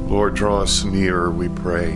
Lord, draw us near, we pray.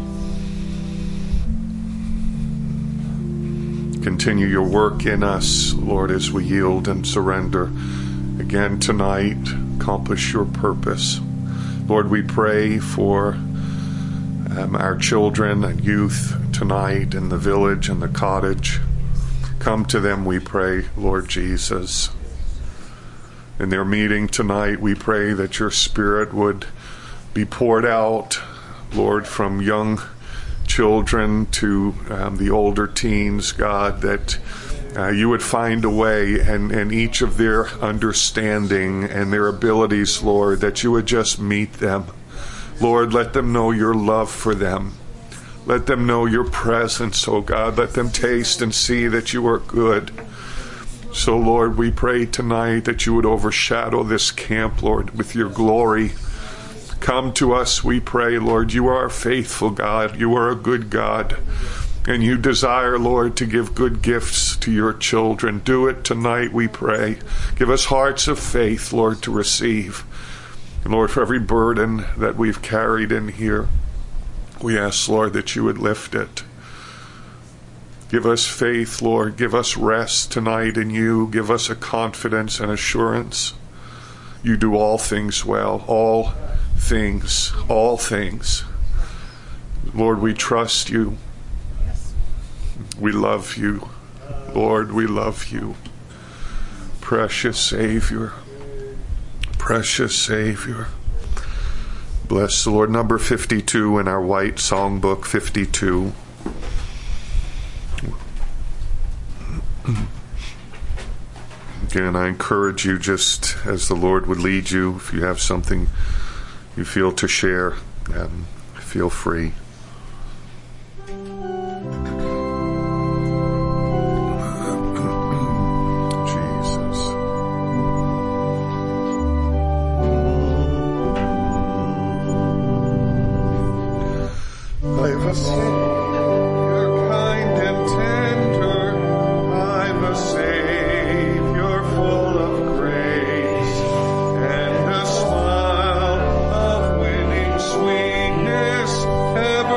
Continue your work in us, Lord, as we yield and surrender. Again tonight, accomplish your purpose. Lord, we pray for our children and youth tonight in the village and the cottage. Come to them, we pray, Lord Jesus. In their meeting tonight, we pray that your Spirit would be poured out, Lord, from young children to the older teens, God, that you would find a way and each of their understanding and their abilities, Lord, that you would just meet them. Lord, let them know your love for them. Let them know your presence, oh God. Let them taste and see that you are good. So, Lord, we pray tonight that you would overshadow this camp, Lord, with your glory. Come to us, we pray, Lord. You are a faithful God. You are a good God. And you desire, Lord, to give good gifts to your children. Do it tonight, we pray. Give us hearts of faith, Lord, to receive. And Lord, for every burden that we've carried in here, we ask, Lord, that you would lift it. Give us faith, Lord. Give us rest tonight in you. Give us a confidence and assurance. You do all things well. All things. All things. Lord, we trust you. We love you. Lord, we love you. Precious Savior. Precious Savior. Bless the Lord. Number 52 in our white songbook, 52. Again, I encourage you, just as the Lord would lead you, if you have something you feel to share, feel free. Have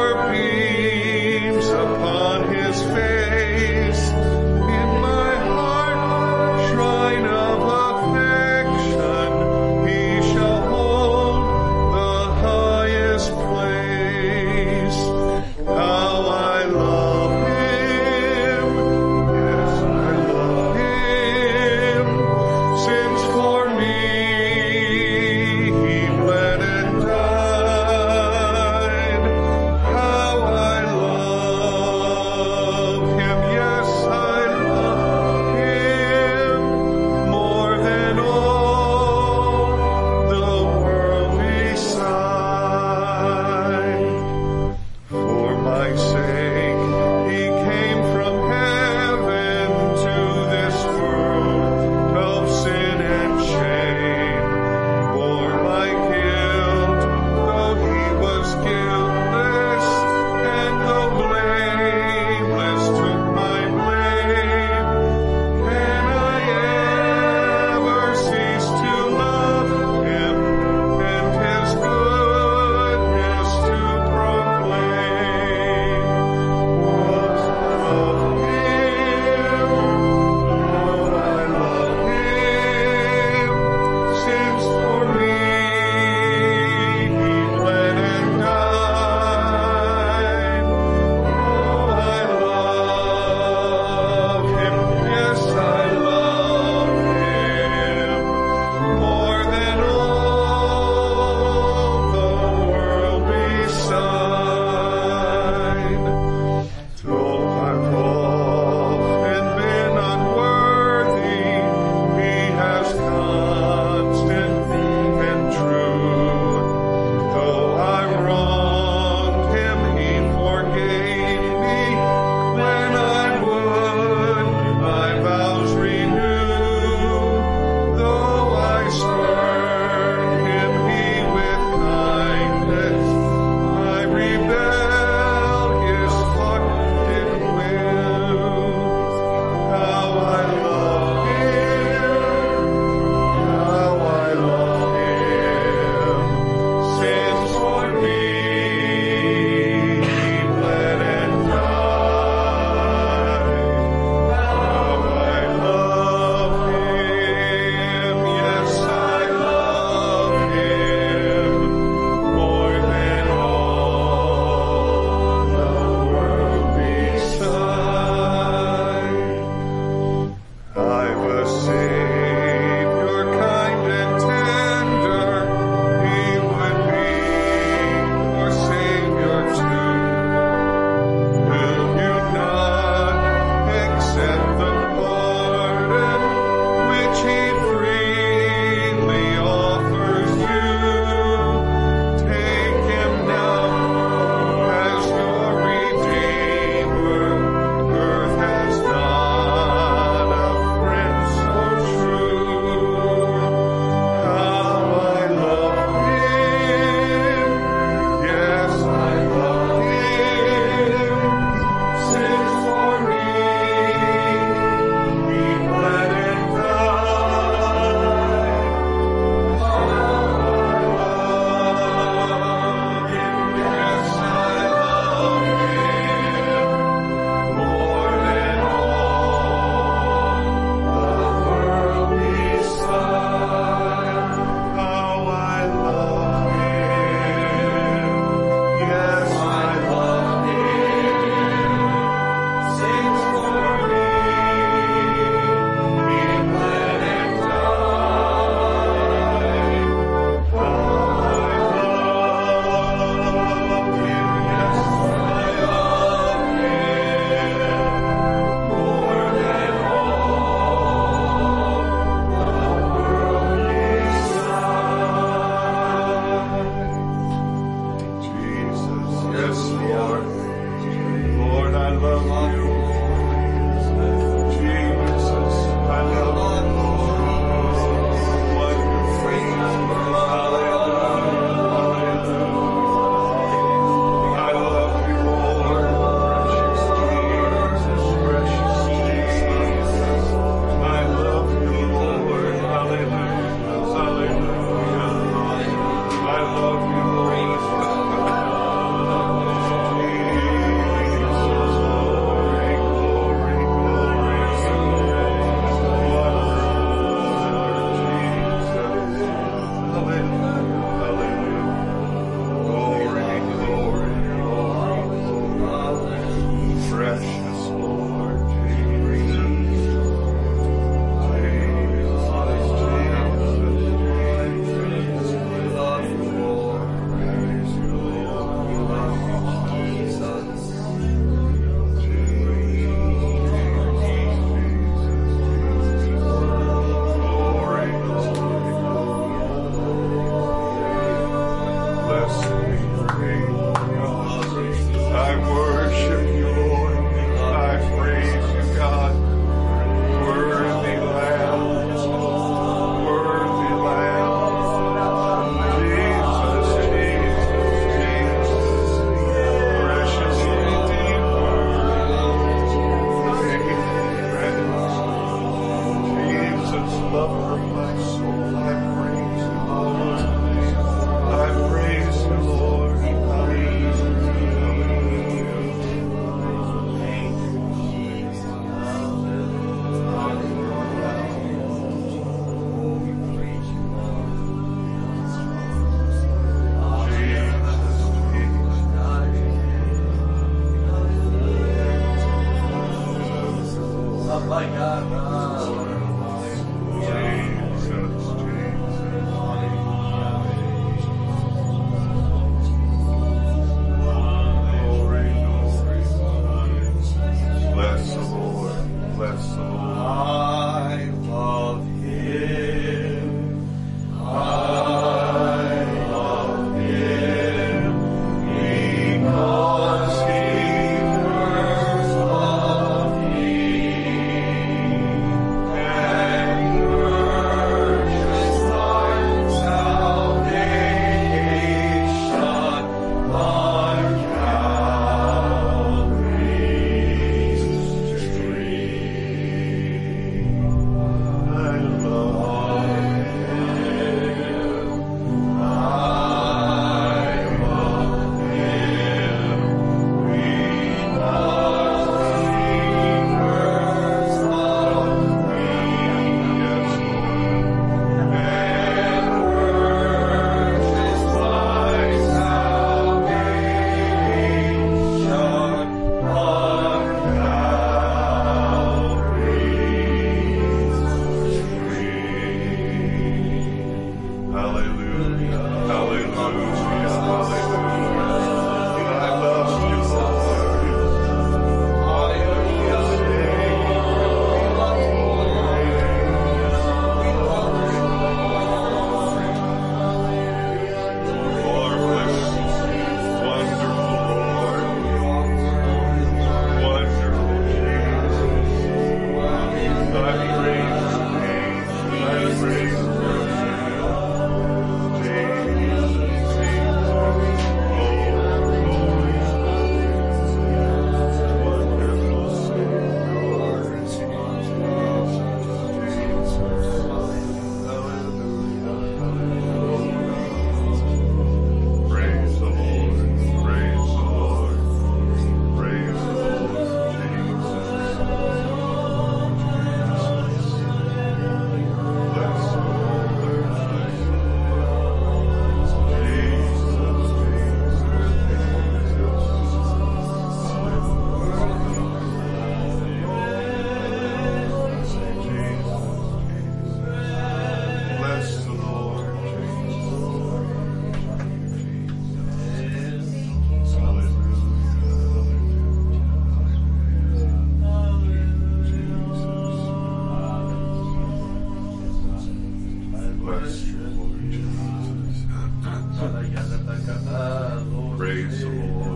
Praise the Lord.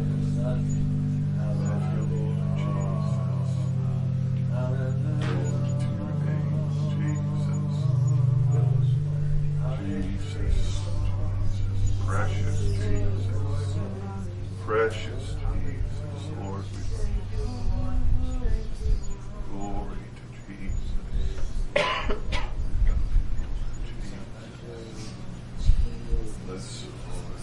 Precious Jesus, precious Jesus, Lord, we glory to Jesus. Bless the Lord.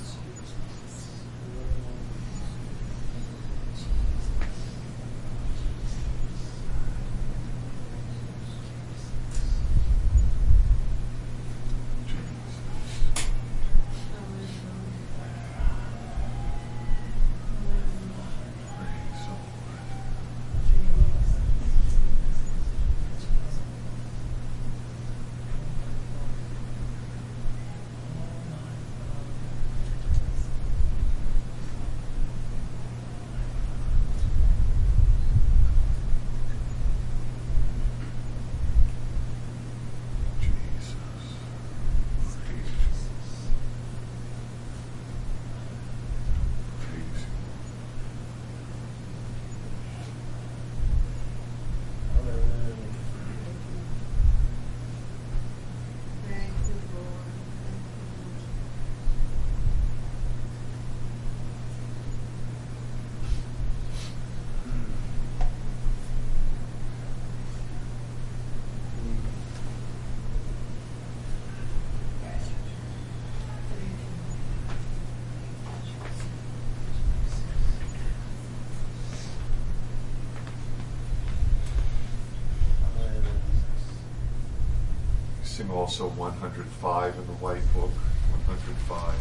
Sing also 105 in the White Book, 105.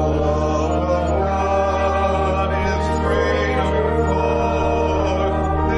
God is great, our Lord.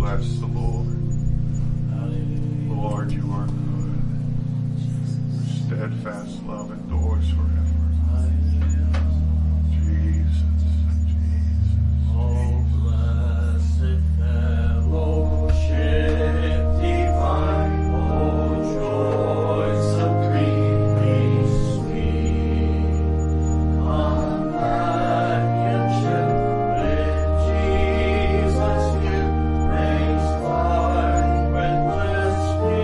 bless the Lord. Lord, you are good. Your steadfast love endures forever. Jesus, Jesus. Oh, blessed fellowship divine, oh, joy supremely sweet, companionship with Jesus here, brings life when bliss we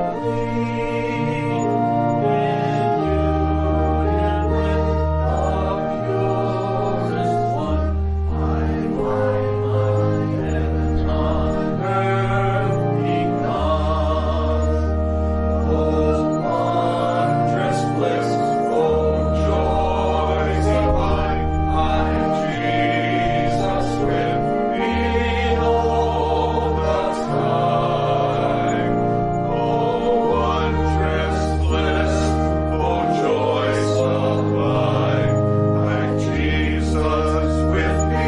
lead, in union with the purest one. I find my heaven on earth begun. Oh, wondrous bliss, oh, joy divine, I'm Jesus with me all the time. Oh, wondrous bliss, oh, joy sublime, I'm Jesus with me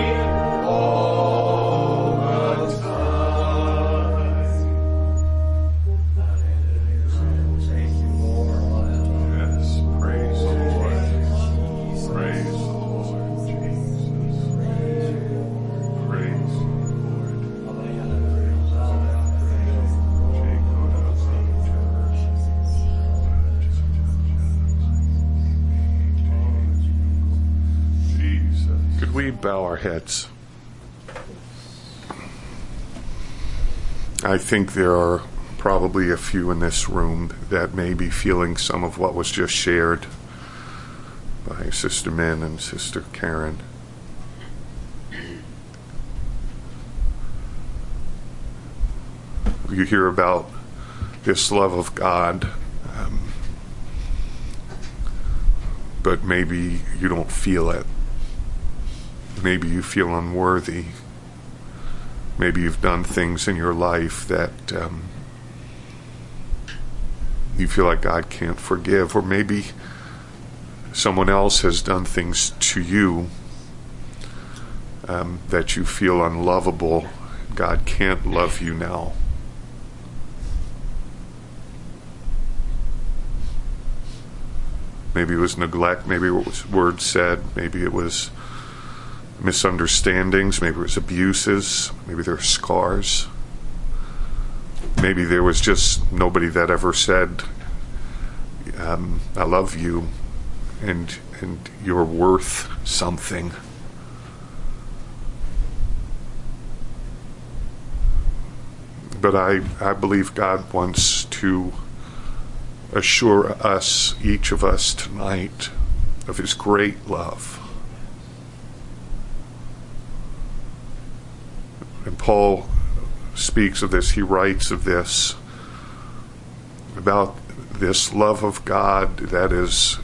all the time. Thank you, Lord. Yes, praise the Lord. Praise the Lord, Jesus. Praise the Lord. Jesus. Could we bow our heads? I think there are probably a few in this room that may be feeling some of what was just shared by Sister Min and Sister Karen. You hear about this love of God, but maybe you don't feel it. Maybe you feel unworthy. Maybe you've done things in your life that you feel like God can't forgive, or maybe someone else has done things to you that you feel unlovable. God can't love you now. Maybe it was neglect, maybe it was words said, maybe it was misunderstandings, maybe it was abuses, maybe there are scars. Maybe there was just nobody that ever said, I love you and you're worth something. But I believe God wants to assure us, each of us tonight, of his great love. And Paul speaks of this, he writes of this, about this love of God that is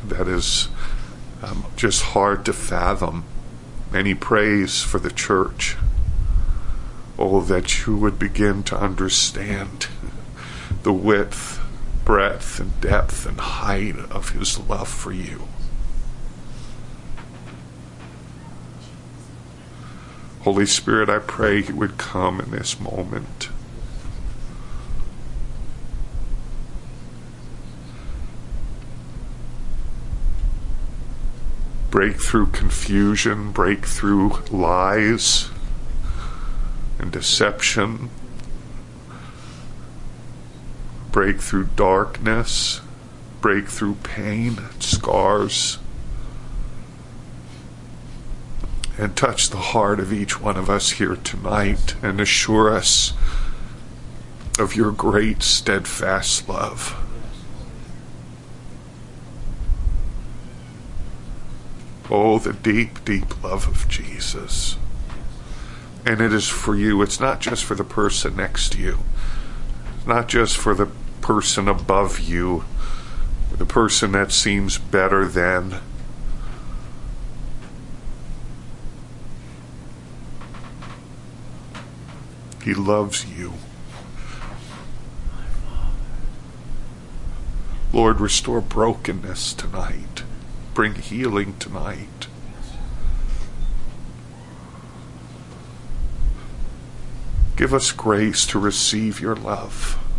just hard to fathom. And he prays for the church. Oh, that you would begin to understand the width, breadth, and depth and height of his love for you. Holy Spirit, I pray you would come in this moment. Break through confusion, break through lies and deception, break through darkness, break through pain and scars, and touch the heart of each one of us here tonight and assure us of your great steadfast love. Oh, the deep, deep love of Jesus. And it is for you. It's not just for the person next to you. It's not just for the person above you, the person that seems better than. He loves you. Lord, restore brokenness tonight. Bring healing tonight. Give us grace to receive your love.